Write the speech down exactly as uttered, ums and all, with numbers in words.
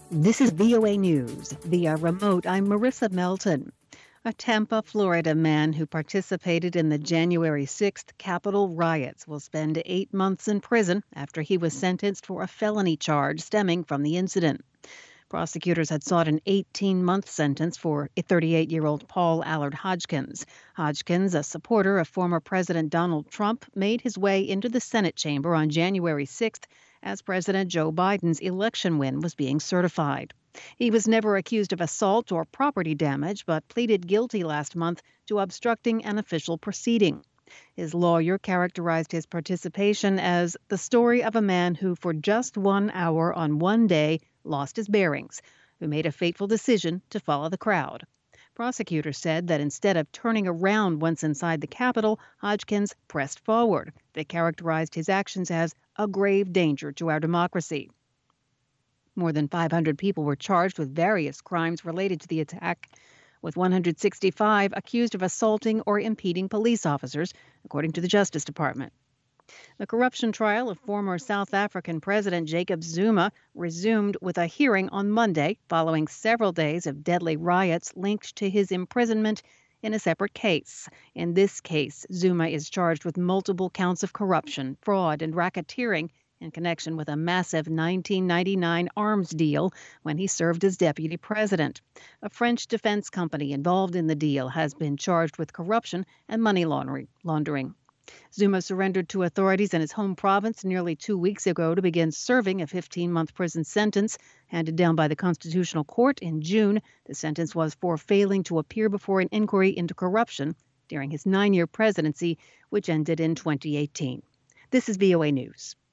This is V O A News. Via remote, I'm Marissa Melton. A Tampa, Florida man who participated in the January sixth Capitol riots will spend eight months in prison after he was sentenced for a felony charge stemming from the incident. Prosecutors had sought an eighteen-month sentence for a thirty-eight-year-old Paul Allard Hodgkins. Hodgkins, a supporter of former President Donald Trump, made his way into the Senate chamber on January sixth as President Joe Biden's election win was being certified. He was never accused of assault or property damage, but pleaded guilty last month to obstructing an official proceeding. His lawyer characterized his participation as the story of a man who, for just one hour on one day, lost his bearings, who made a fateful decision to follow the crowd. Prosecutors said that instead of turning around once inside the Capitol, Hodgkins pressed forward. They characterized his actions as a grave danger to our democracy. More than five hundred people were charged with various crimes related to the attack, with one hundred sixty-five accused of assaulting or impeding police officers, according to the Justice Department. The corruption trial of former South African President Jacob Zuma resumed with a hearing on Monday following several days of deadly riots linked to his imprisonment in a separate case. In this case, Zuma is charged with multiple counts of corruption, fraud, and racketeering in connection with a massive nineteen ninety-nine arms deal when he served as deputy president. A French defense company involved in the deal has been charged with corruption and money laundering. Zuma surrendered to authorities in his home province nearly two weeks ago to begin serving a fifteen-month prison sentence handed down by the Constitutional Court in June. The sentence was for failing to appear before an inquiry into corruption during his nine-year presidency, which ended in twenty eighteen. This is V O A News.